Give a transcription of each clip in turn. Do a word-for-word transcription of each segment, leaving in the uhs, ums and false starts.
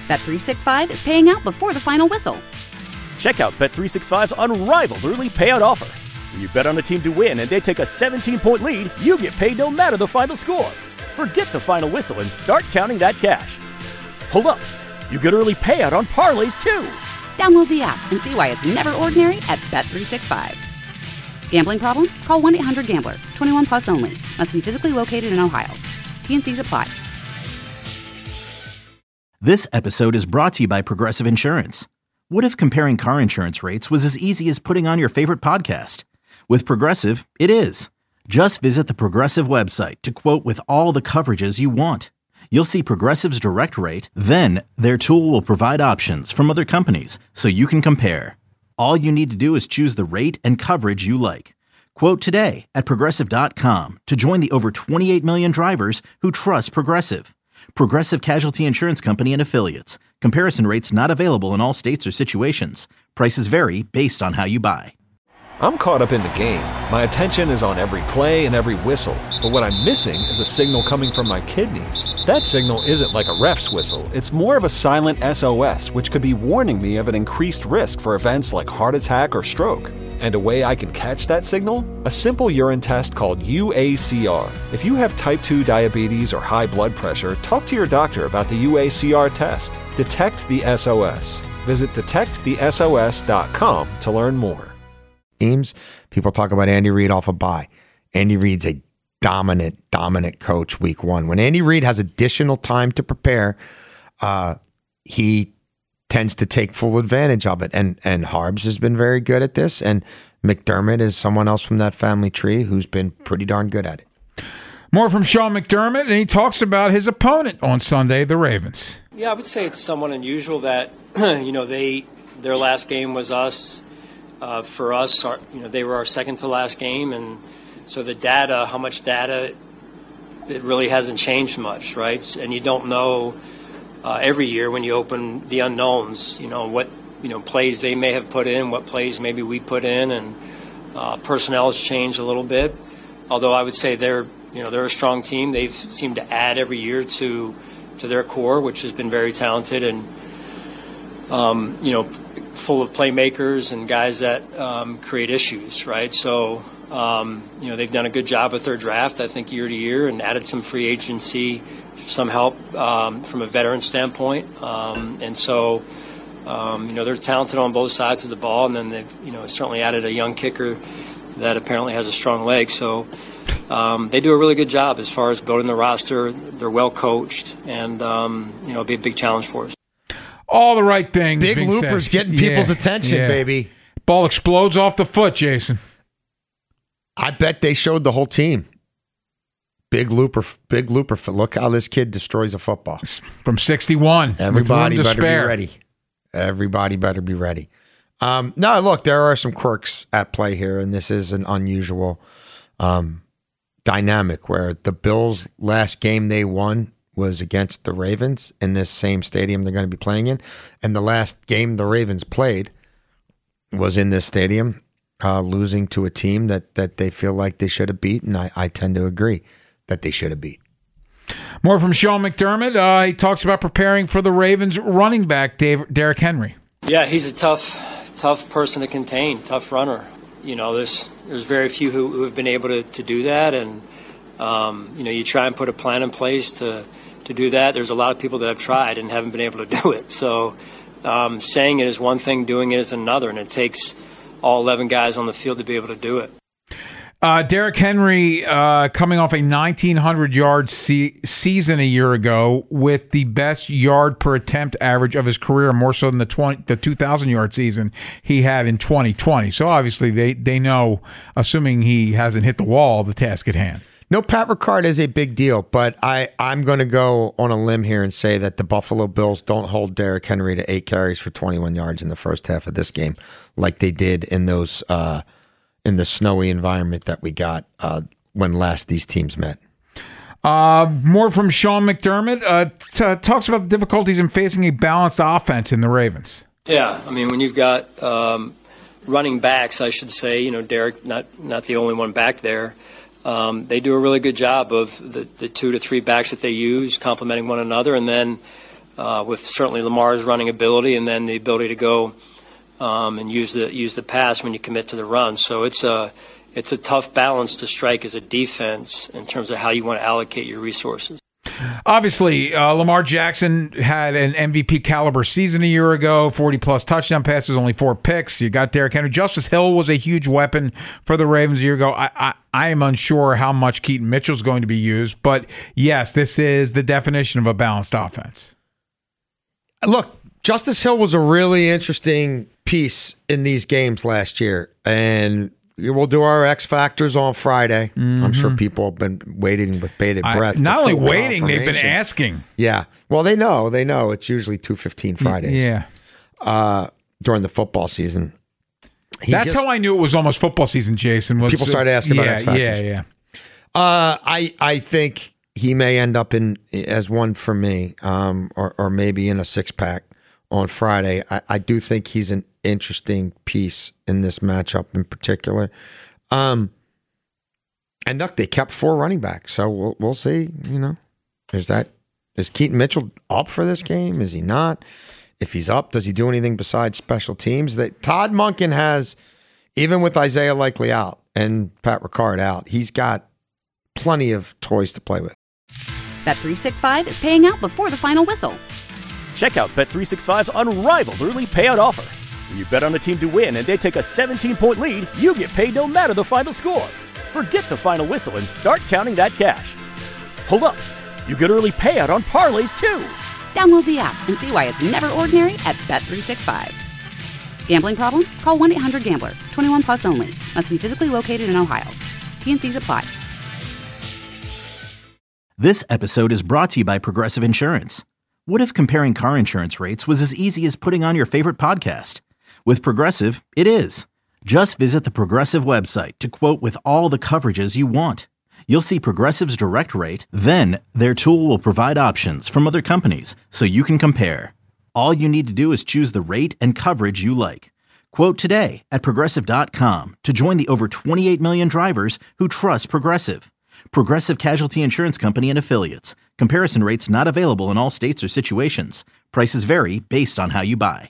Bet three sixty-five is paying out before the final whistle. Check out Bet three sixty-five's unrivaled early payout offer. When you bet on a team to win and they take a seventeen-point lead, you get paid no matter the final score. Forget the final whistle and start counting that cash. Hold up. You get early payout on parlays, too. Download the app and see why it's never ordinary at Bet three sixty-five. Gambling problem? Call one eight hundred gambler. twenty-one plus only. Must be physically located in Ohio. T and C's apply. This episode is brought to you by Progressive Insurance. What if comparing car insurance rates was as easy as putting on your favorite podcast? With Progressive, it is. Just visit the Progressive website to quote with all the coverages you want. You'll see Progressive's direct rate, then their tool will provide options from other companies so you can compare. All you need to do is choose the rate and coverage you like. Quote today at Progressive dot com to join the over twenty-eight million drivers who trust Progressive. Progressive Casualty Insurance Company and Affiliates. Comparison rates not available in all states or situations. Prices vary based on how you buy. I'm caught up in the game. My attention is on every play and every whistle. But what I'm missing is a signal coming from my kidneys. That signal isn't like a ref's whistle. It's more of a silent S O S, which could be warning me of an increased risk for events like heart attack or stroke. And a way I can catch that signal? A simple urine test called U A C R. If you have type two diabetes or high blood pressure, talk to your doctor about the U A C R test. Detect the S O S. Visit detect the S O S dot com to learn more. Teams, people talk about Andy Reid off a bye. Andy Reid's a dominant, dominant coach week one. When Andy Reid has additional time to prepare, uh, he tends to take full advantage of it. And and Harbs has been very good at this. And McDermott is someone else from that family tree who's been pretty darn good at it. More from Sean McDermott, and he talks about his opponent on Sunday, the Ravens. Yeah, I would say it's somewhat unusual that, you know, they their last game was us. Uh, for us, our, you know, they were our second to last game, and so the data, how much data, it really hasn't changed much, right? And you don't know uh, every year when you open the unknowns, you know, what, you know, plays they may have put in, what plays maybe we put in, and uh, personnel has changed a little bit. Although I would say they're, you know, they're a strong team. They've seemed to add every year to to their core, which has been very talented and, um, you know, full of playmakers and guys that um, create issues, right? So, um, you know, they've done a good job with their draft, I think, year to year, and added some free agency, some help um, from a veteran standpoint. Um, and so, um, you know, they're talented on both sides of the ball, and then they've, you know, certainly added a young kicker that apparently has a strong leg. So um, they do a really good job as far as building the roster. They're well coached, and, um, you know, it'll be a big challenge for us. All the right things. Big loopers said. getting people's yeah, attention, yeah. baby. Ball explodes off the foot, Jason. I bet they showed the whole team. Big looper, big looper. Look how this kid destroys a football. From sixty-one. Everybody better spare. be ready. Everybody better be ready. Um, no, look, there are some quirks at play here, and this is an unusual um, dynamic where the Bills' last game they won was against the Ravens in this same stadium they're going to be playing in. And the last game the Ravens played was in this stadium, uh, losing to a team that that they feel like they should have beat. And I, I tend to agree that they should have beat. More from Sean McDermott. Uh, he talks about preparing for the Ravens running back, Dave, Derrick Henry. Yeah, he's a tough, tough person to contain, tough runner. You know, there's there's very few who, who have been able to, to do that. And, um, you know, you try and put a plan in place to to do that. There's a lot of people that have tried and haven't been able to do it. So um, saying it is one thing, doing it is another, and it takes all eleven guys on the field to be able to do it. Uh, Derrick Henry uh, coming off a nineteen hundred yard se- season a year ago with the best yard per attempt average of his career, more so than the twenty, the two thousand yard season he had in twenty twenty. So obviously they, they know, assuming he hasn't hit the wall, the task at hand. No, Pat Ricard is a big deal, but I, I'm going to go on a limb here and say that the Buffalo Bills don't hold Derrick Henry to eight carries for twenty-one yards in the first half of this game like they did in those uh, in the snowy environment that we got uh, when last these teams met. Uh, more from Sean McDermott. Uh, t- talks about the difficulties in facing a balanced offense in the Ravens. Yeah, I mean, when you've got um, running backs, I should say, you know, Derrick, not not the only one back there. Um, they do a really good job of the, the two to three backs that they use, complementing one another. And then uh, with certainly Lamar's running ability, and then the ability to go um, and use the use the pass when you commit to the run. So it's a it's a tough balance to strike as a defense in terms of how you want to allocate your resources. Obviously, uh, Lamar Jackson had an M V P caliber season a year ago, forty-plus touchdown passes, only four picks. You got Derrick Henry. Justice Hill was a huge weapon for the Ravens a year ago. I, I, I am unsure how much Keaton Mitchell's going to be used, but yes, this is the definition of a balanced offense. Look, Justice Hill was a really interesting piece in these games last year, and we'll do our X Factors on Friday. Mm-hmm. I'm sure people have been waiting with bated breath. I, not only waiting, they've been asking. Yeah. Well, they know. They know. It's usually two fifteen Fridays. Yeah. Uh, during the football season. He That's just, how I knew it was almost football season, Jason. Was, people started asking yeah, about X Factors. Yeah, yeah. Uh, I, I think he may end up in as one for me, um, or, or maybe in a six-pack on Friday. I, I do think he's an interesting piece in this matchup in particular. Um, and look, they kept four running backs, so we'll, we'll see. You know, is that is Keaton Mitchell up for this game? Is he not? If he's up, does he do anything besides special teams? That Todd Monken has, even with Isaiah Likely out and Pat Ricard out, he's got plenty of toys to play with. Bet three sixty-five is paying out before the final whistle. Check out Bet three sixty-five's unrivaled early payout offer. When you bet on a team to win and they take a seventeen-point lead, you get paid no matter the final score. Forget the final whistle and start counting that cash. Hold up. You get early payout on parlays, too. Download the app and see why it's never ordinary at Bet three sixty-five. Gambling problem? Call one eight hundred gambler. twenty-one plus only. Must be physically located in Ohio. T N Cs apply. This episode is brought to you by Progressive Insurance. What if comparing car insurance rates was as easy as putting on your favorite podcast? With Progressive, it is. Just visit the Progressive website to quote with all the coverages you want. You'll see Progressive's direct rate, then their tool will provide options from other companies so you can compare. All you need to do is choose the rate and coverage you like. Quote today at Progressive dot com to join the over twenty-eight million drivers who trust Progressive. Progressive Casualty Insurance Company and Affiliates. Comparison rates not available in all states or situations. Prices vary based on how you buy.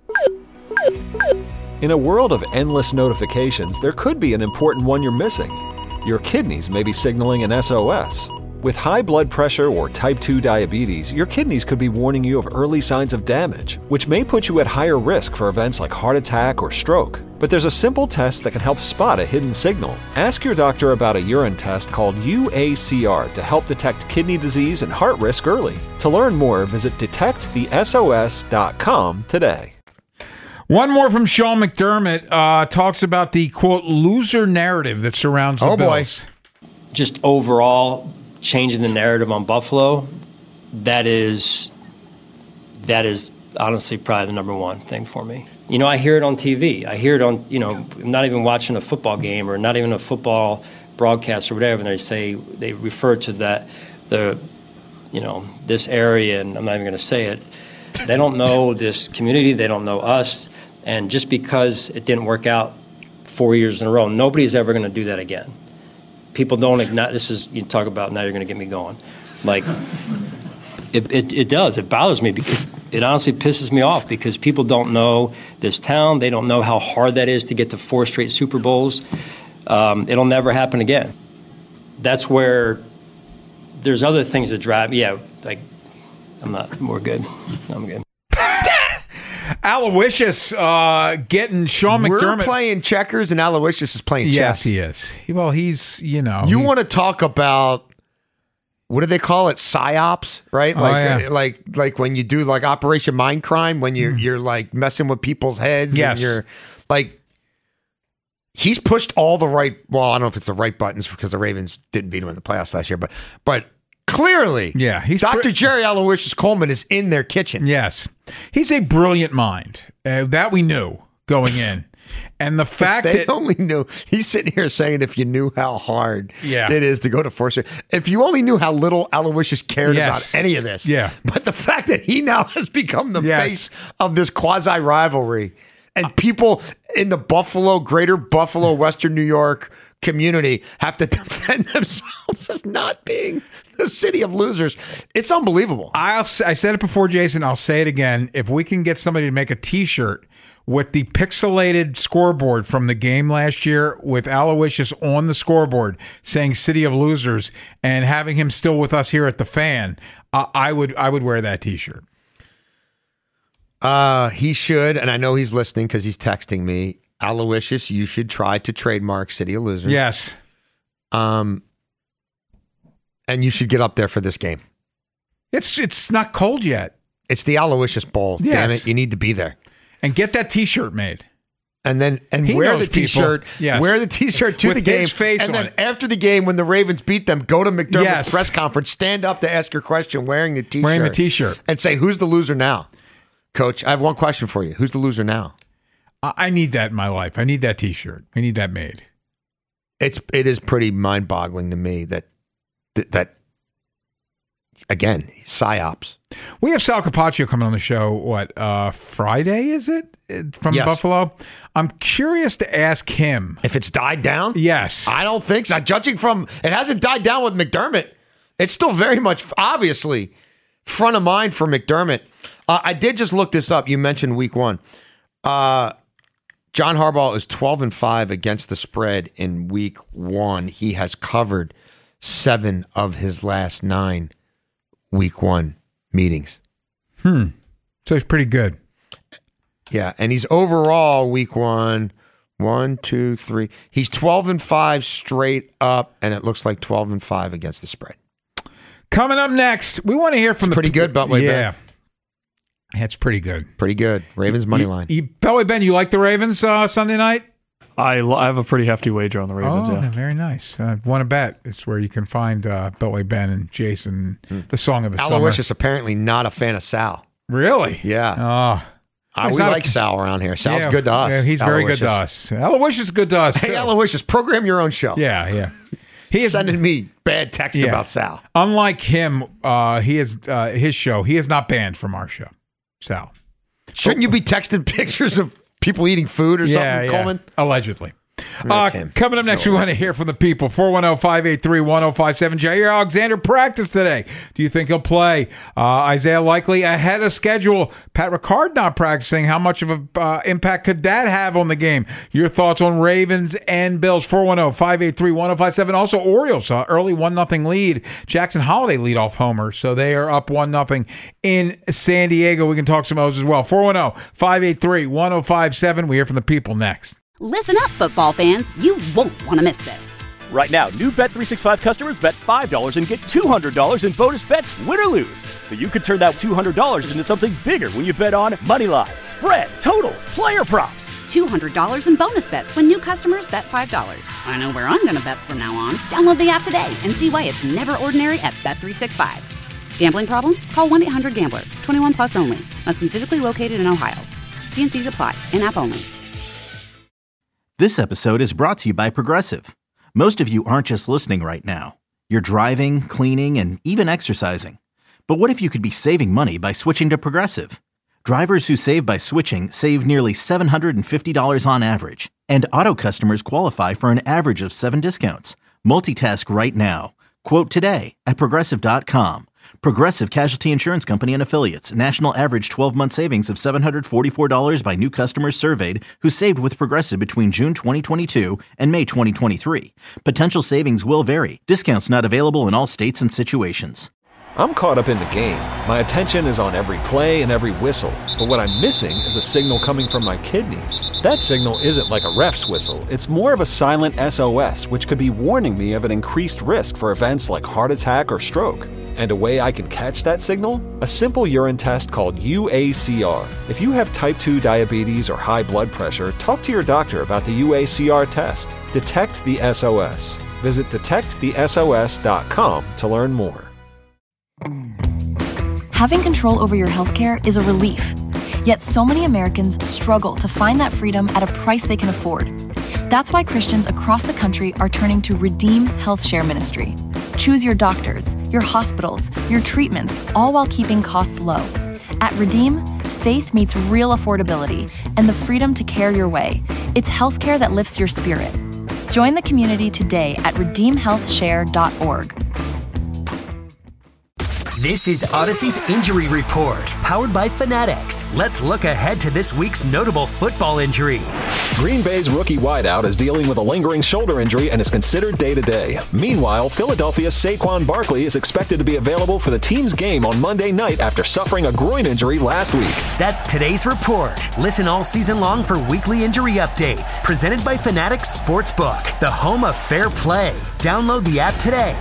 In a world of endless notifications, there could be an important one you're missing. Your kidneys may be signaling an S O S. With high blood pressure or type two diabetes, your kidneys could be warning you of early signs of damage, which may put you at higher risk for events like heart attack or stroke. But there's a simple test that can help spot a hidden signal. Ask your doctor about a urine test called U A C R to help detect kidney disease and heart risk early. To learn more, visit detect the S O S dot com today. One more from Sean McDermott uh, talks about the, quote, loser narrative that surrounds the oh, Bills. Boy. Just overall changing the narrative on Buffalo, that is that is honestly probably the number one thing for me. You know, I hear it on T V. I hear it on, you know, I'm not even watching a football game or not even a football broadcast or whatever, and they say, they refer to that, the, you know, this area, and I'm not even going to say it. They don't know this community. They don't know us. And just because it didn't work out four years in a row, nobody's ever going to do that again. People don't ignite. This is, you talk about, now you're going to get me going. Like, it, it, it does. It bothers me because it honestly pisses me off because people don't know this town. They don't know how hard that is to get to four straight Super Bowls. Um, it'll never happen again. That's where there's other things that drive. Yeah, like, I'm not, we're good. I'm good. Aloysius uh, getting Sean McDermott. We're playing checkers and Aloysius is playing chess. Yes, he is. Well, he's, you know. You he, want to talk about, what do they call it? Psyops, right? Oh, like, yeah. uh, like, like when you do like Operation Mindcrime, when you're, mm. you're like messing with people's heads. Yes. And you're like, he's pushed all the right, well, I don't know if it's the right buttons because the Ravens didn't beat him in the playoffs last year, but, but clearly, yeah, he's Doctor br- Jerry Aloysius Coleman is in their kitchen. Yes. He's a brilliant mind. Uh, that we knew going in. And the fact if they that only knew, he's sitting here saying, if you knew how hard yeah. it is to go to four straight, if you only knew how little Aloysius cared yes. about any of this. Yeah. But the fact that he now has become the yes. face of this quasi rivalry and people in the Buffalo, greater Buffalo, Western New York community have to defend themselves as not being the city of losers. It's unbelievable. I'll, I said it before, Jason. I'll say it again. If we can get somebody to make a T-shirt with the pixelated scoreboard from the game last year with Aloysius on the scoreboard saying City of Losers and having him still with us here at the Fan, uh, I would I would wear that T-shirt. Uh, he should, and I know he's listening because he's texting me. Aloysius, you should try to trademark City of Losers. Yes. Um, and you should get up there for this game. It's it's not cold yet. It's the Aloysius Bowl. Yes. Damn it, you need to be there. And get that T-shirt made. And then and He wear knows the T-shirt. people. Yes. Wear the T-shirt to With the game. his face and on then it. after the game, when the Ravens beat them, go to McDermott's Yes. press conference, stand up to ask your question wearing the T-shirt. Wearing the T-shirt. And say, who's the loser now? Coach, I have one question for you. Who's the loser now? I I need that in my life. I need that T-shirt. I need that made. It's it is pretty mind-boggling to me that that, that again, psyops. We have Sal Capaccio coming on the show, what, uh, Friday, is it? Uh, From Yes. Buffalo? I'm curious to ask him. If it's died down? Yes. I don't think so. Judging from, it hasn't died down with McDermott. It's still very much, obviously, front of mind for McDermott. Uh, I did just look this up. You mentioned week one. Uh, John Harbaugh is twelve and five against the spread in week one. He has covered seven of his last nine week one meetings. Hmm. So he's pretty good. Yeah, and he's overall week one, one, two, three. He's twelve and five straight up, and it looks like twelve and five against the spread. Coming up next, we want to hear from It's the pretty good, Beltway Yeah. Ben. That's pretty good. Pretty good. Ravens money line. You, Beltway Ben, you like the Ravens uh, Sunday night? I, lo- I have a pretty hefty wager on the Ravens. Oh, yeah. very nice. Uh, Want to bet? It's where you can find uh, Beltway Ben and Jason, the song of the Aloysius summer. apparently not a fan of Sal. Really? Yeah. Oh. Uh, He's we not- like Sal around here. Sal's Yeah, good to us. yeah, he's very good to Aloysius. us. Aloysius is good to us. Hey, too. Aloysius, program your own show. Yeah, yeah. He is Sending me bad text Yeah. about Sal. Unlike him, uh, he is uh, his show. He is not banned from our show. Sal. Shouldn't you be texting pictures of people eating food or Yeah, something, yeah. Coleman? Allegedly. That's Uh, him. coming up next, we want to hear from the people. four one zero, five eight three, one zero five seven. Jair Alexander practiced today. Do you think he'll play? Uh, Isaiah Likely ahead of schedule. Pat Ricard not practicing. How much of an uh, impact could that have on the game? Your thoughts on Ravens and Bills. four one zero, five eight three, one zero five seven. Also, Orioles, uh, early one nothing lead. Jackson Holiday lead off homer, so they are up one nothing in San Diego. We can talk some O's as well. four one zero, five eight three, one zero five seven. We hear from the people next. Listen up, football fans. You won't want to miss this. Right now, new Bet three sixty-five customers bet five dollars and get two hundred dollars in bonus bets, win or lose. So you could turn that two hundred dollars into something bigger when you bet on money line, spread, totals, player props. two hundred dollars in bonus bets when new customers bet five dollars. I know where I'm going to bet from now on. Download the app today and see why it's never ordinary at Bet three sixty-five. Gambling problem? Call one eight hundred gambler. twenty-one plus only. Must be physically located in Ohio. T N Cs apply. In-app only. This episode is brought to you by Progressive. Most of you aren't just listening right now. You're driving, cleaning, and even exercising. But what if you could be saving money by switching to Progressive? Drivers who save by switching save nearly seven hundred fifty dollars on average. And auto customers qualify for an average of seven discounts. Multitask right now. Quote today at Progressive dot com. Progressive Casualty Insurance Company and Affiliates. National average twelve-month savings of seven hundred forty-four dollars by new customers surveyed who saved with Progressive between June twenty twenty-two and May twenty twenty-three. Potential savings will vary. Discounts not available in all states and situations. I'm caught up in the game. My attention is on every play and every whistle. But what I'm missing is a signal coming from my kidneys. That signal isn't like a ref's whistle. It's more of a silent S O S, which could be warning me of an increased risk for events like heart attack or stroke. And a way I can catch that signal? A simple urine test called U A C R. If you have type two diabetes or high blood pressure, talk to your doctor about the U A C R test. Detect the S O S. Visit detect the S O S dot com to learn more. Having control over your healthcare is a relief. Yet so many Americans struggle to find that freedom at a price they can afford. That's why Christians across the country are turning to Redeem Health Share Ministry. Choose your doctors, your hospitals, your treatments, all while keeping costs low. At Redeem, faith meets real affordability, and the freedom to care your way. It's healthcare that lifts your spirit. Join the community today at redeem health share dot org. This is Odyssey's Injury Report, powered by Fanatics. Let's look ahead to this week's notable football injuries. Green Bay's rookie wideout is dealing with a lingering shoulder injury and is considered day-to-day. Meanwhile, Philadelphia's Saquon Barkley is expected to be available for the team's game on Monday night after suffering a groin injury last week. That's today's report. Listen all season long for weekly injury updates. Presented by Fanatics Sportsbook, the home of fair play. Download the app today.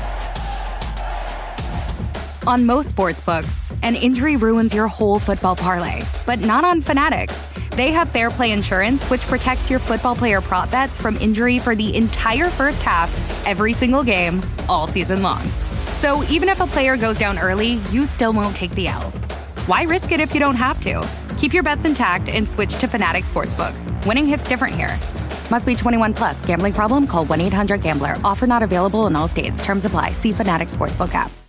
On most sportsbooks, an injury ruins your whole football parlay, but not on Fanatics. They have Fair Play Insurance, which protects your football player prop bets from injury for the entire first half, every single game, all season long. So even if a player goes down early, you still won't take the L. Why risk it if you don't have to? Keep your bets intact and switch to Fanatics Sportsbook. Winning hits different here. Must be twenty-one plus. Gambling problem? Call one eight hundred gambler. Offer not available in all states. Terms apply. See Fanatics Sportsbook app.